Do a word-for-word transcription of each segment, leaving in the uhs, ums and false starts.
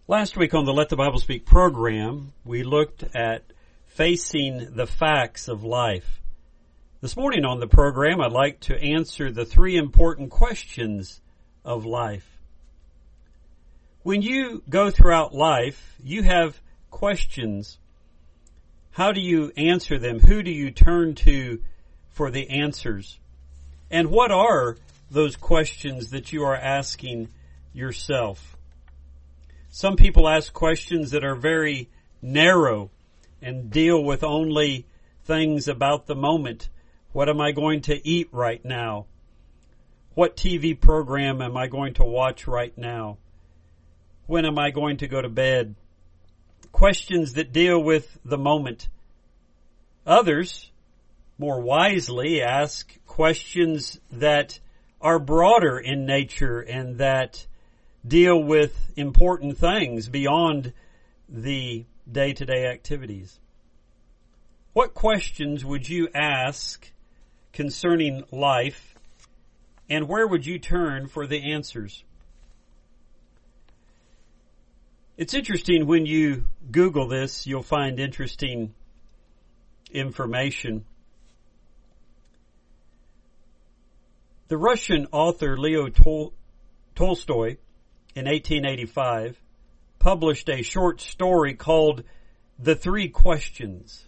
Last week on the Let the Bible Speak program, we looked at facing the facts of life. This morning on the program, I'd like to answer the three important questions of life. When you go throughout life, you have questions. How do you answer them? Who do you turn to for the answers? And what are those questions that you are asking yourself? Some people ask questions that are very narrow and deal with only things about the moment. What am I going to eat right now? What T V program am I going to watch right now? When am I going to go to bed? Questions that deal with the moment. Others, more wisely, ask questions that are broader in nature and that deal with important things beyond the day-to-day activities. What questions would you ask concerning life, and where would you turn for the answers? It's interesting when you Google this, you'll find interesting information. The Russian author Leo Tol- Tolstoy in eighteen eighty-five, published a short story called The Three Questions.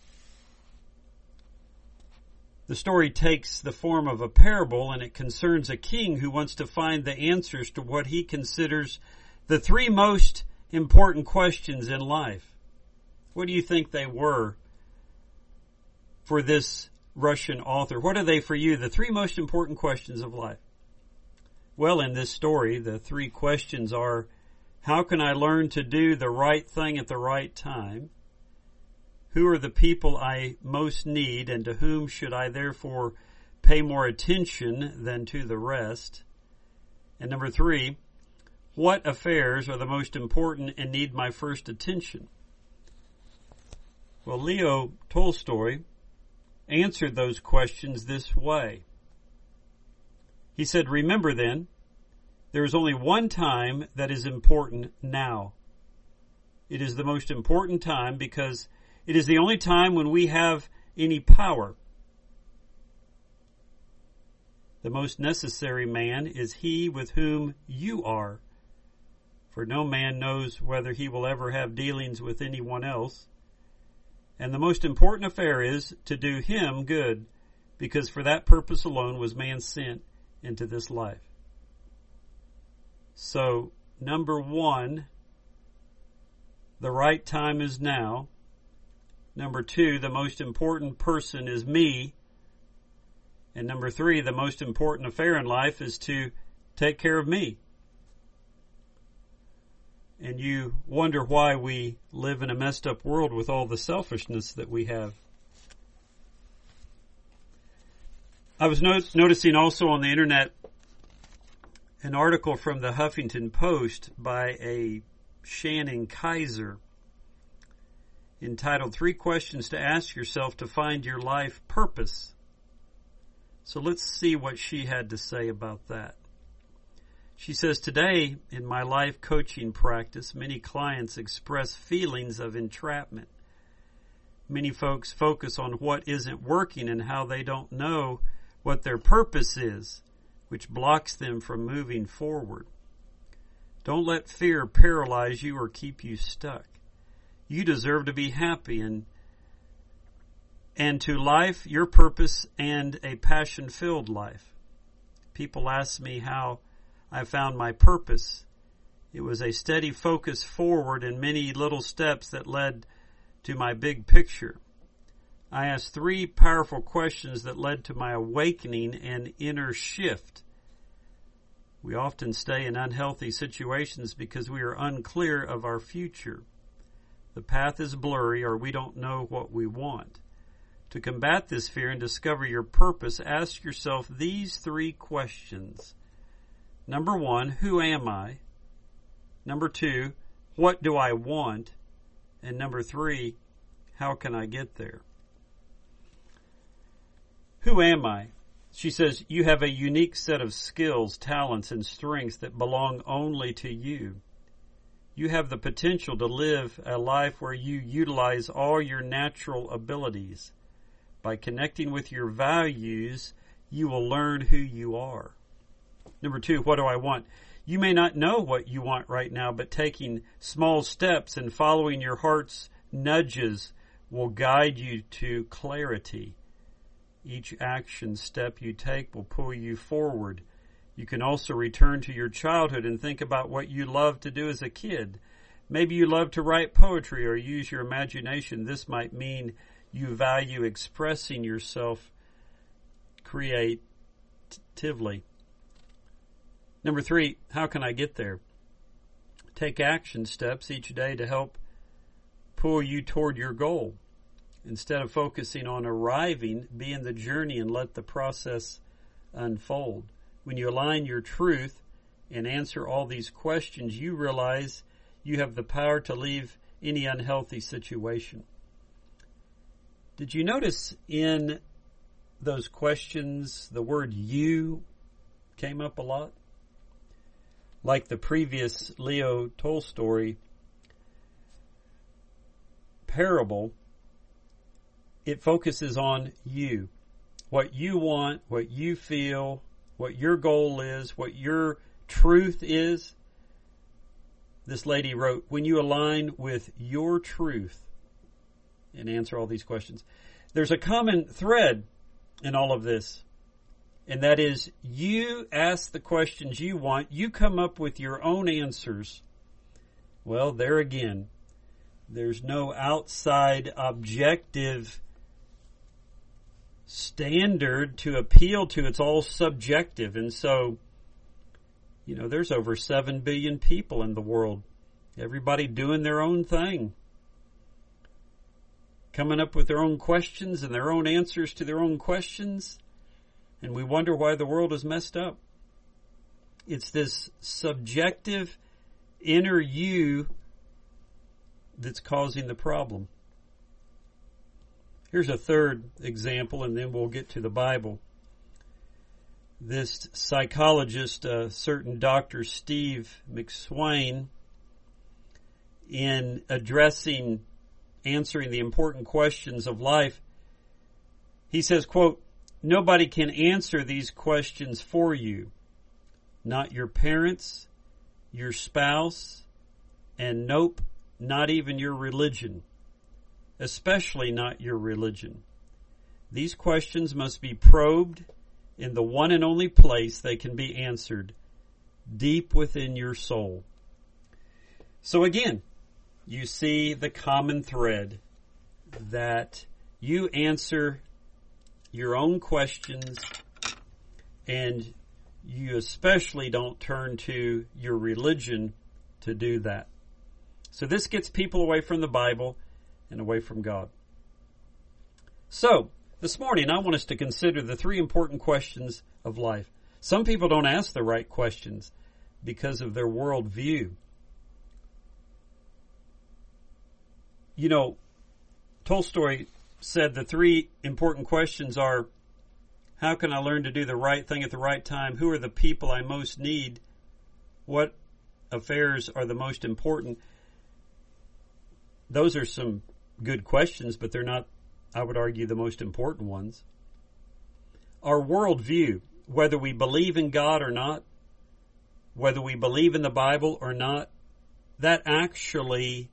The story takes the form of a parable, and it concerns a king who wants to find the answers to what he considers the three most important questions in life. What do you think they were for this Russian author? What are they for you? The three most important questions of life. Well, in this story, the three questions are, how can I learn to do the right thing at the right time? Who are the people I most need, and to whom should I therefore pay more attention than to the rest? And number three, what affairs are the most important and need my first attention? Well, Leo Tolstoy answered those questions this way. He said, remember then, there is only one time that is important now. It is the most important time because it is the only time when we have any power. The most necessary man is he with whom you are, for no man knows whether he will ever have dealings with anyone else. And the most important affair is to do him good, because for that purpose alone was man sent into this life. So, number one, the right time is now. Number two, the most important person is me. And number three, the most important affair in life is to take care of me. And you wonder why we live in a messed up world with all the selfishness that we have. I was not- noticing also on the internet an article from the Huffington Post by a Shannon Kaiser entitled Three Questions to Ask Yourself to Find Your Life Purpose. So let's see what she had to say about that. She says, today in my life coaching practice, many clients express feelings of entrapment. Many folks focus on what isn't working and how they don't know what their purpose is, which blocks them from moving forward. Don't let fear paralyze you or keep you stuck. You deserve to be happy and and to life, your purpose, and a passion-filled life. People ask me how I found my purpose. It was a steady focus forward and many little steps that led to my big picture. I asked three powerful questions that led to my awakening and inner shift. We often stay in unhealthy situations because we are unclear of our future. The path is blurry, or we don't know what we want. To combat this fear and discover your purpose, ask yourself these three questions. Number one, who am I? Number two, what do I want? And number three, how can I get there? Who am I? She says, you have a unique set of skills, talents, and strengths that belong only to you. You have the potential to live a life where you utilize all your natural abilities. By connecting with your values, you will learn who you are. Number two, what do I want? You may not know what you want right now, but taking small steps and following your heart's nudges will guide you to clarity. Each action step you take will pull you forward. You can also return to your childhood and think about what you loved to do as a kid. Maybe you love to write poetry or use your imagination. This might mean you value expressing yourself creatively. Number three, how can I get there? Take action steps each day to help pull you toward your goal. Instead of focusing on arriving, be in the journey and let the process unfold. When you align your truth and answer all these questions, you realize you have the power to leave any unhealthy situation. Did you notice in those questions the word you came up a lot? Like the previous Leo Tolstoy parable, it focuses on you. What you want, what you feel, what your goal is, what your truth is. This lady wrote, when you align with your truth and answer all these questions, there's a common thread in all of this. And that is, you ask the questions you want, you come up with your own answers. Well, there again, there's no outside objective standard to appeal to. It's all subjective. And so, you know, there's over seven billion people in the world. Everybody doing their own thing. Coming up with their own questions and their own answers to their own questions. And we wonder why the world is messed up. It's this subjective inner you that's causing the problem. Here's a third example, and then we'll get to the Bible. This psychologist, a certain Doctor Steve McSwain, in addressing, answering the important questions of life, he says, quote, nobody can answer these questions for you. Not your parents, your spouse, and nope, not even your religion. Especially not your religion. These questions must be probed in the one and only place they can be answered, deep within your soul. So again, you see the common thread that you answer your own questions, and you especially don't turn to your religion to do that. So this gets people away from the Bible and away from God. So, this morning I want us to consider the three important questions of life. Some people don't ask the right questions because of their worldview. You know, Tolstoy said the three important questions are, how can I learn to do the right thing at the right time? Who are the people I most need? What affairs are the most important? Those are some good questions, but they're not, I would argue, the most important ones. Our worldview, whether we believe in God or not, whether we believe in the Bible or not, that actually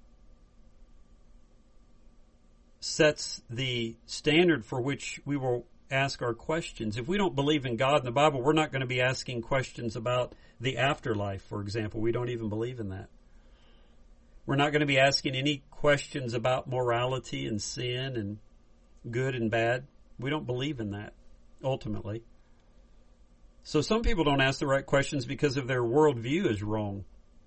sets the standard for which we will ask our questions. If we don't believe in God and the Bible, we're not going to be asking questions about the afterlife, for example. We don't even believe in that. We're not going to be asking any questions about morality and sin and good and bad. We don't believe in that, ultimately. So some people don't ask the right questions because of their worldview is wrong.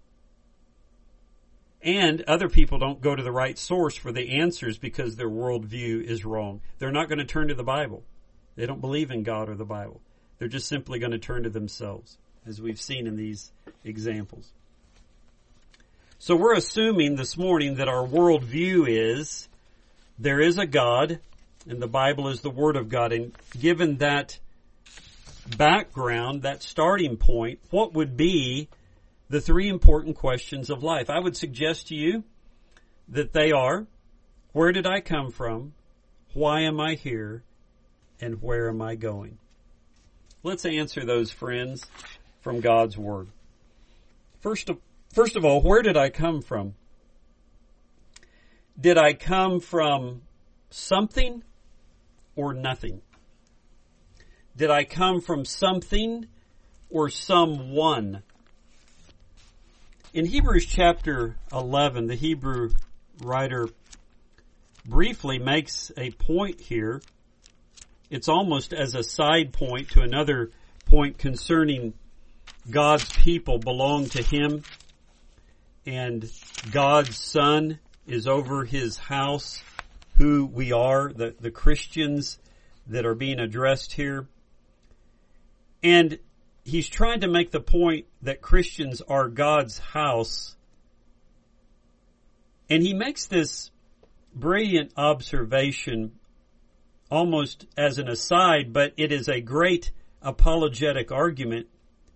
And other people don't go to the right source for the answers because their worldview is wrong. They're not going to turn to the Bible. They don't believe in God or the Bible. They're just simply going to turn to themselves, as we've seen in these examples. So we're assuming this morning that our worldview is there is a God, and the Bible is the Word of God. And given that background, that starting point, what would be the three important questions of life. I would suggest to you that they are, where did I come from? Why am I here? And where am I going? Let's answer those, friends, from God's Word. First of, first of all, where did I come from? Did I come from something or nothing? Did I come from something or someone? In Hebrews chapter eleven, the Hebrew writer briefly makes a point here. It's almost as a side point to another point concerning God's people belong to Him, and God's Son is over His house, who we are, the, the Christians that are being addressed here. And he's trying to make the point that Christians are God's house. And he makes this brilliant observation almost as an aside, but it is a great apologetic argument.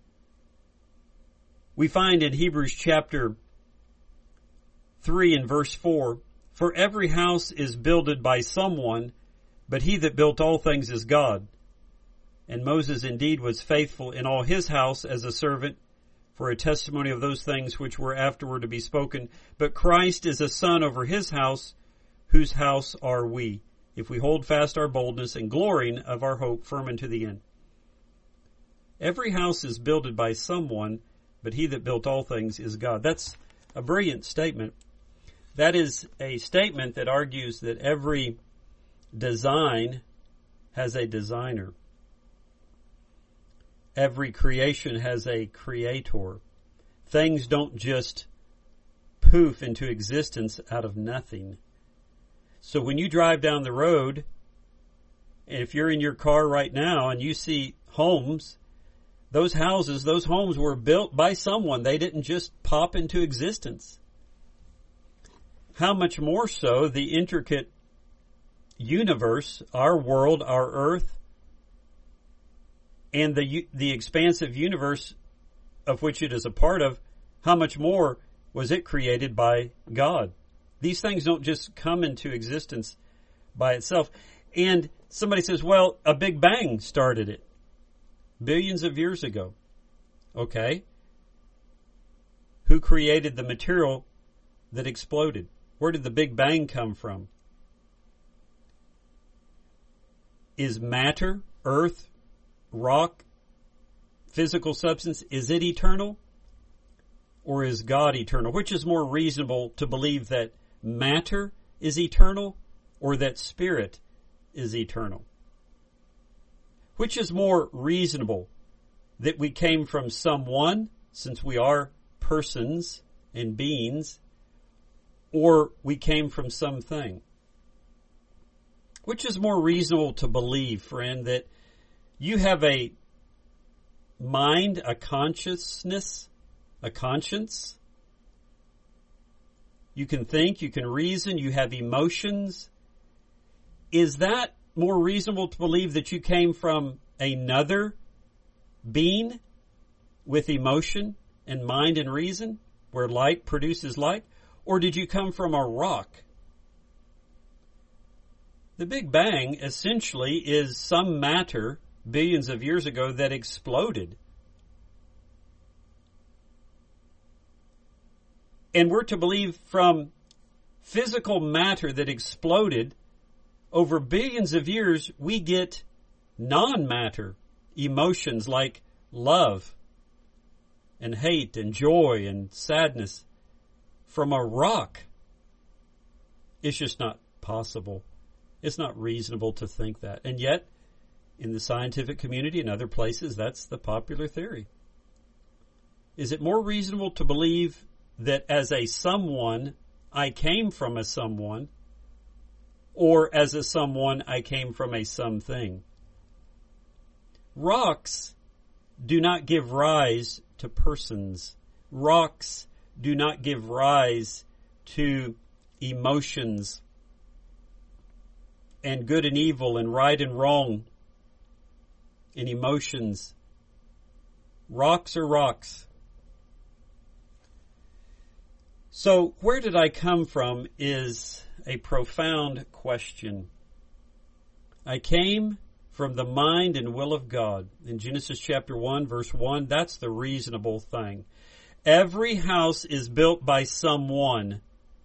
We find in Hebrews chapter three and verse four, for every house is builded by someone, but he that built all things is God. And Moses indeed was faithful in all his house as a servant for a testimony of those things which were afterward to be spoken. But Christ is a son over his house, whose house are we, if we hold fast our boldness and glorying of our hope firm unto the end. Every house is builded by someone, but he that built all things is God. That's a brilliant statement. That is a statement that argues that every design has a designer. Every creation has a creator. Things don't just poof into existence out of nothing. So when you drive down the road, and if you're in your car right now and you see homes, those houses, those homes were built by someone. They didn't just pop into existence. How much more so the intricate universe, our world, our earth, and the the expansive universe of which it is a part of, how much more was it created by God? These things don't just come into existence by itself. And somebody says, well, a Big Bang started it billions of years ago. Okay. Who created the material that exploded? Where did the Big Bang come from? Is matter, earth, rock, physical substance, is it eternal? Or is God eternal? Which is more reasonable to believe, that matter is eternal or that spirit is eternal? Which is more reasonable, that we came from someone, since we are persons and beings, or we came from something? Which is more reasonable to believe, friend, that you have a mind, a consciousness, a conscience? You can think, you can reason, you have emotions. Is that more reasonable to believe that you came from another being with emotion and mind and reason, where like produces like? Or did you come from a rock? The Big Bang essentially is some matter billions of years ago that exploded. And we're to believe from physical matter that exploded, over billions of years, we get non-matter emotions like love and hate and joy and sadness from a rock. It's just not possible. It's not reasonable to think that. And yet, in the scientific community and other places, that's the popular theory. Is it more reasonable to believe that as a someone, I came from a someone, or as a someone, I came from a something? Rocks do not give rise to persons. Rocks do not give rise to emotions and good and evil and right and wrong and emotions. Rocks are rocks. So, where did I come from is a profound question. I came from the mind and will of God. In Genesis chapter one, verse one, that's the reasonable thing. Every house is built by someone.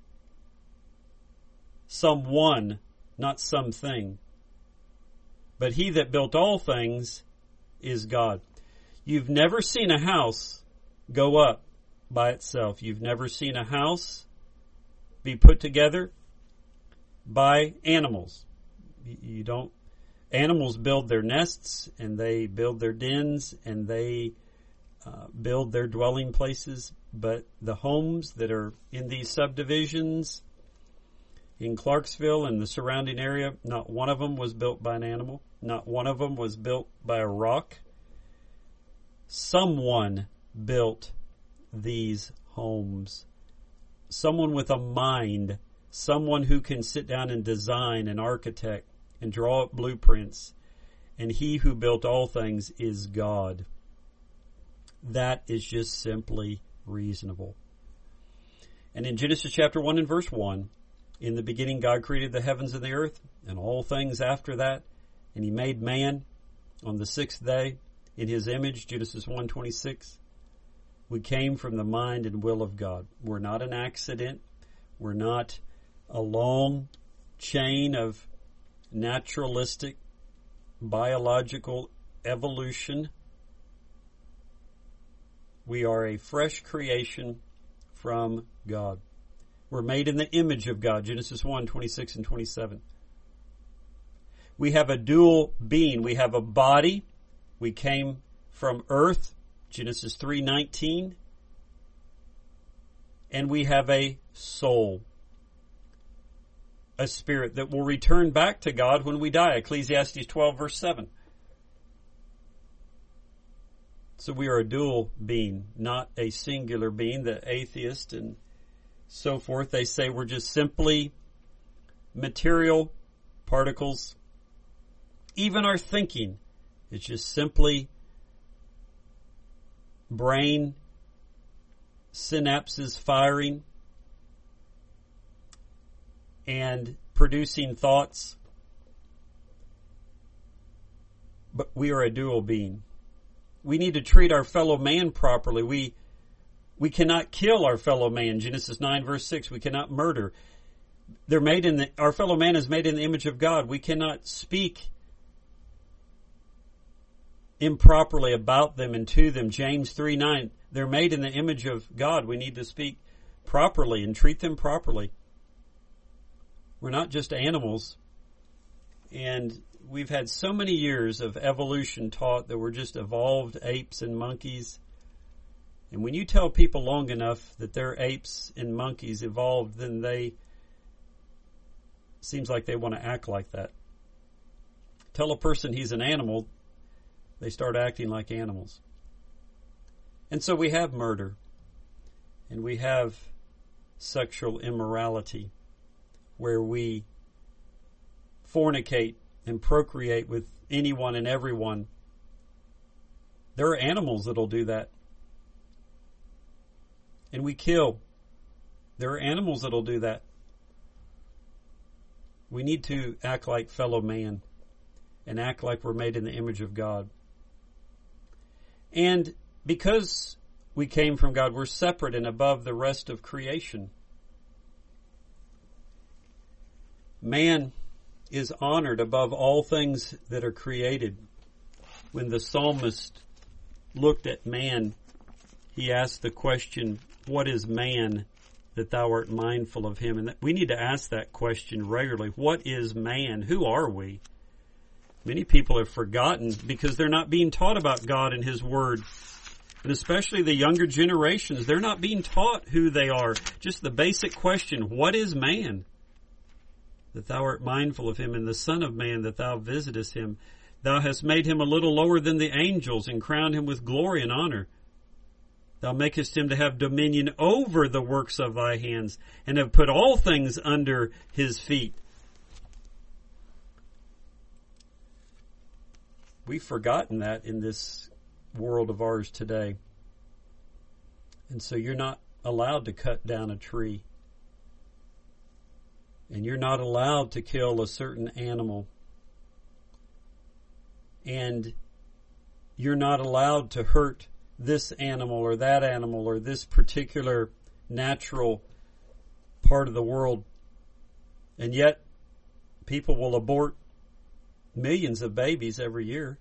Someone, not something. But he that built all things is God. You've never seen a house go up by itself. You've never seen a house be put together by animals. You don't. Animals build their nests, and they build their dens, and they uh, build their dwelling places. But the homes that are in these subdivisions in Clarksville and the surrounding area, not one of them was built by an animal. Not one of them was built by a rock. Someone built these homes. Someone with a mind. Someone who can sit down and design and architect and draw up blueprints. And he who built all things is God. That is just simply reasonable. And in Genesis chapter one and verse one, in the beginning God created the heavens and the earth and all things after that. And he made man on the sixth day in his image, Genesis one twenty-six. We came from the mind and will of God. We're not an accident. We're not a long chain of naturalistic, biological evolution. We are a fresh creation from God. We're made in the image of God, Genesis one twenty-six and twenty-seven. We have a dual being. We have a body. We came from earth, Genesis three nineteen. And we have a soul. A spirit that will return back to God when we die, Ecclesiastes twelve verse seven. So we are a dual being, not a singular being. The atheist and so forth, they say we're just simply material particles. Even our thinking is just simply brain synapses firing and producing thoughts. But we are a dual being. We need to treat our fellow man properly. We we cannot kill our fellow man. Genesis nine verse six. We cannot murder. They're made in the, our fellow man is made in the image of God. We cannot speak improperly about them and to them. James three nine. They're made in the image of God. We need to speak properly and treat them properly. We're not just animals. And we've had so many years of evolution taught that we're just evolved apes and monkeys. And when you tell people long enough that they're apes and monkeys evolved, then they seems like they want to act like that. Tell a person he's an animal, they start acting like animals. And so we have murder, and we have sexual immorality, where we fornicate and procreate with anyone and everyone. There are animals that'll do that. And we kill. There are animals that'll do that. We need to act like fellow man and act like we're made in the image of God. And because we came from God, we're separate and above the rest of creation. Man is honored above all things that are created. When the psalmist looked at man, he asked the question, what is man that thou art mindful of him? And we need to ask that question regularly. What is man? Who are we? Many people have forgotten because they're not being taught about God and His Word. And especially the younger generations, they're not being taught who they are. Just the basic question, what is man? That thou art mindful of him, and the Son of Man that thou visitest him. Thou hast made him a little lower than the angels, and crowned him with glory and honor. Thou makest him to have dominion over the works of thy hands, and have put all things under his feet. We've forgotten that in this world of ours today. And so you're not allowed to cut down a tree. And you're not allowed to kill a certain animal. And you're not allowed to hurt this animal or that animal or this particular natural part of the world. And yet, people will abort millions of babies every year.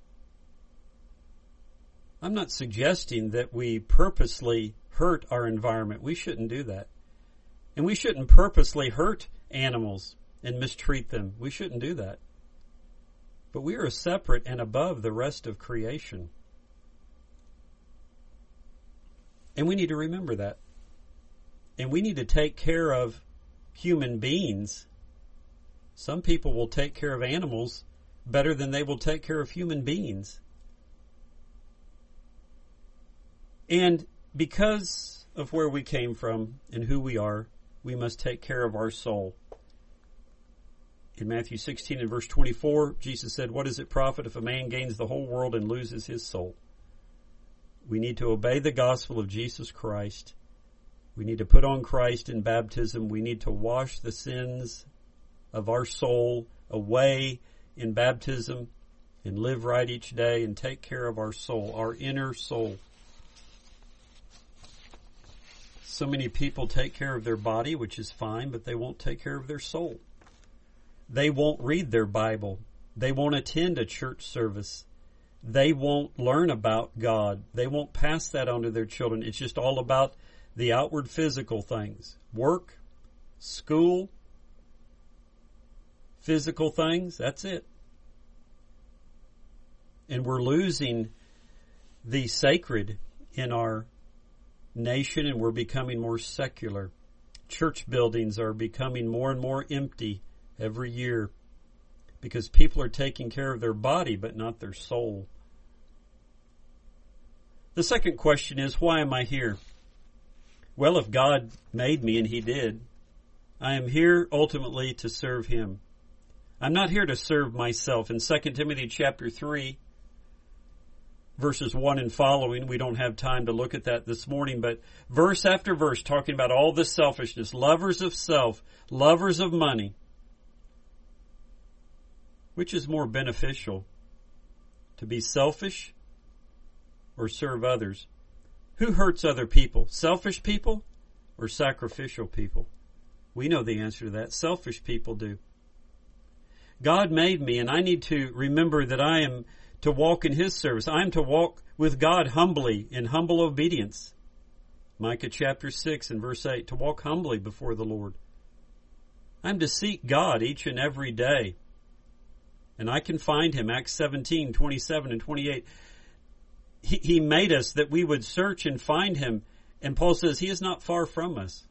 I'm not suggesting that we purposely hurt our environment. We shouldn't do that. And we shouldn't purposely hurt animals and mistreat them. We shouldn't do that. But we are separate and above the rest of creation. And we need to remember that. And we need to take care of human beings. Some people will take care of animals better than they will take care of human beings. And because of where we came from and who we are, we must take care of our soul. In Matthew sixteen and verse twenty-four, Jesus said, "What does it profit if a man gains the whole world and loses his soul?" We need to obey the gospel of Jesus Christ. We need to put on Christ in baptism. We need to wash the sins of our soul away in baptism and live right each day and take care of our soul, our inner soul. So many people take care of their body, which is fine, but they won't take care of their soul. They won't read their Bible. They won't attend a church service. They won't learn about God. They won't pass that on to their children. It's just all about the outward physical things. Work, school, physical things, that's it. And we're losing the sacred in our nation, and we're becoming more secular. Church buildings are becoming more and more empty every year because people are taking care of their body but not their soul. The second question is, why am I here? Well, if God made me, and He did, I am here ultimately to serve Him. I'm not here to serve myself. In Second Timothy chapter three, verses one and following, we don't have time to look at that this morning, but verse after verse talking about all this selfishness, lovers of self, lovers of money. Which is more beneficial, to be selfish or serve others? Who hurts other people? Selfish people or sacrificial people? We know the answer to that. Selfish people do. God made me, and I need to remember that I am to walk in His service. I am to walk with God humbly in humble obedience. Micah chapter six and verse eight, to walk humbly before the Lord. I'm to seek God each and every day. And I can find Him. Acts seventeen, twenty-seven and twenty-eight. He, he made us that we would search and find Him. And Paul says He is not far from us.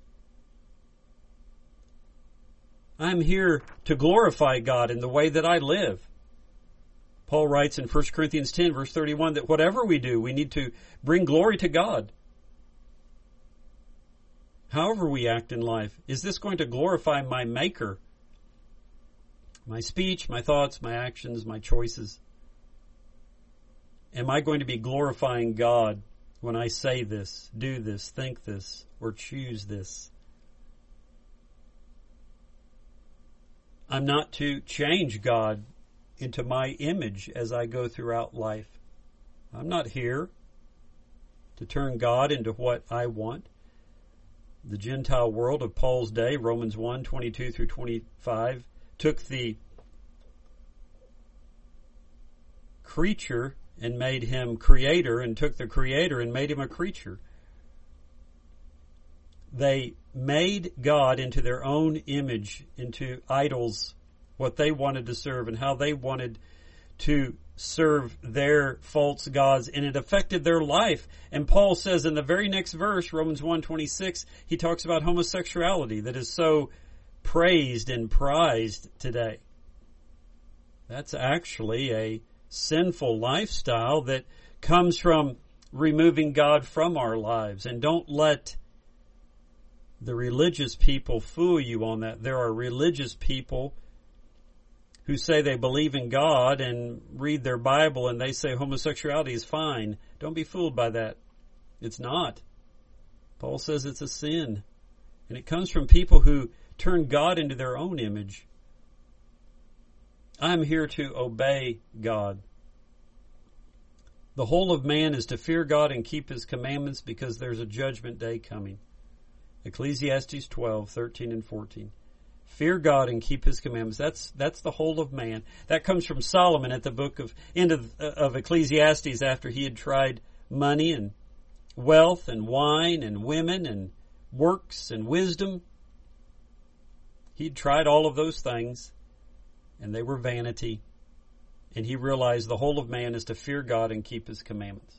I'm here to glorify God in the way that I live. Paul writes in First Corinthians ten, verse thirty-one, that whatever we do, we need to bring glory to God. However we act in life, is this going to glorify my Maker? My speech, my thoughts, my actions, my choices. Am I going to be glorifying God when I say this, do this, think this, or choose this? I'm not to change God into my image as I go throughout life. I'm not here to turn God into what I want. The Gentile world of Paul's day, Romans one, twenty-two through twenty-five, took the creature and made him creator, and took the creator and made him a creature. They made God into their own image, into idols, what they wanted to serve and how they wanted to serve their false gods, and it affected their life. And Paul says in the very next verse, Romans one twenty-six, he talks about homosexuality that is so praised and prized today. That's actually a sinful lifestyle that comes from removing God from our lives. And don't let the religious people fool you on that. There are religious people who say they believe in God and read their Bible and they say homosexuality is fine. Don't be fooled by that. It's not. Paul says it's a sin. And it comes from people who turn God into their own image. I'm here to obey God. The whole of man is to fear God and keep His commandments because there's a judgment day coming. Ecclesiastes twelve, thirteen and fourteen. Fear God and keep His commandments. That's that's the whole of man. That comes from Solomon at the book of end of, of Ecclesiastes after he had tried money and wealth and wine and women and works and wisdom. He'd tried all of those things, and they were vanity. And he realized the whole of man is to fear God and keep His commandments.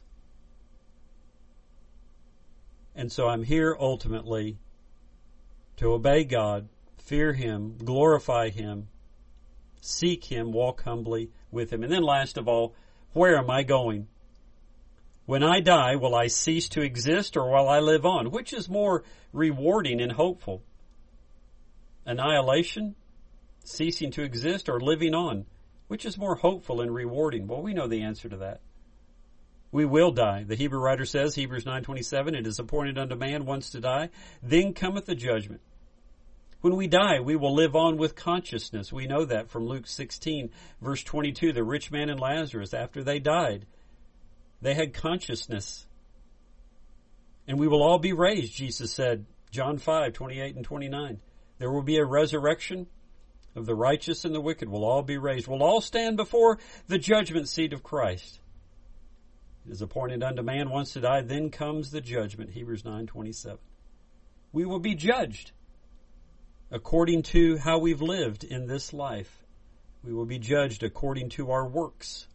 And so I'm here ultimately to obey God, fear Him, glorify Him, seek Him, walk humbly with Him. And then last of all, where am I going? When I die, will I cease to exist or will I live on? Which is more rewarding and hopeful? Annihilation, ceasing to exist, or living on? Which is more hopeful and rewarding? Well, we know the answer to that. We will die. The Hebrew writer says, Hebrews nine twenty-seven, it is appointed unto man once to die, then cometh the judgment. When we die, we will live on with consciousness. We know that from Luke sixteen, verse twenty-two, the rich man and Lazarus, after they died, they had consciousness. And we will all be raised, Jesus said, John five, twenty-eight and twenty-nine. There will be a resurrection of the righteous and the wicked. Will all be raised. We'll all stand before the judgment seat of Christ. It is appointed unto man once to die, then comes the judgment, Hebrews nine twenty-seven. We will be judged according to how we've lived in this life. We will be judged according to our works.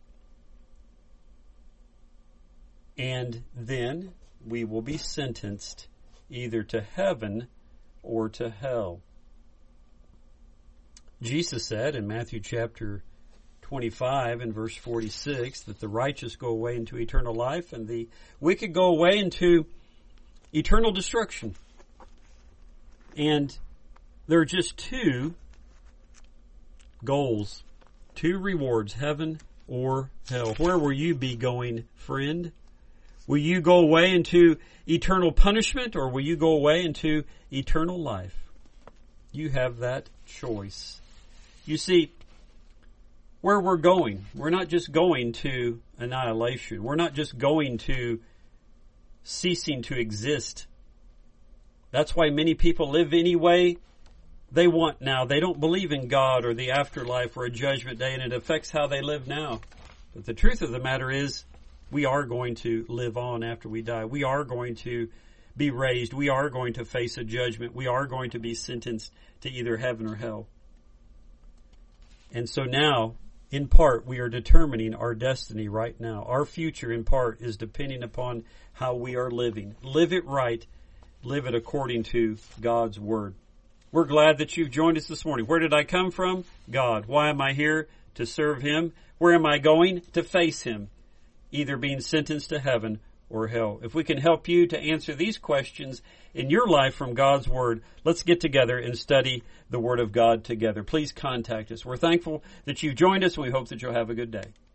And then we will be sentenced either to heaven or to hell. Jesus said in Matthew chapter twenty-five and verse forty-six that the righteous go away into eternal life and the wicked go away into eternal destruction. And there are just two goals, two rewards, heaven or hell. Where will you be going, friend? Will you go away into eternal punishment or will you go away into eternal life? You have that choice. You see, where we're going, we're not just going to annihilation. We're not just going to ceasing to exist. That's why many people live any way they want now. They don't believe in God or the afterlife or a judgment day, and it affects how they live now. But the truth of the matter is, we are going to live on after we die. We are going to be raised. We are going to face a judgment. We are going to be sentenced to either heaven or hell. And so now, in part, we are determining our destiny right now. Our future, in part, is depending upon how we are living. Live it right. Live it according to God's Word. We're glad that you've joined us this morning. Where did I come from? God. Why am I here? To serve Him. Where am I going? To face Him. Either being sentenced to heaven or hell. If we can help you to answer these questions in your life from God's Word, let's get together and study the Word of God together. Please contact us. We're thankful that you've joined us, and we hope that you'll have a good day.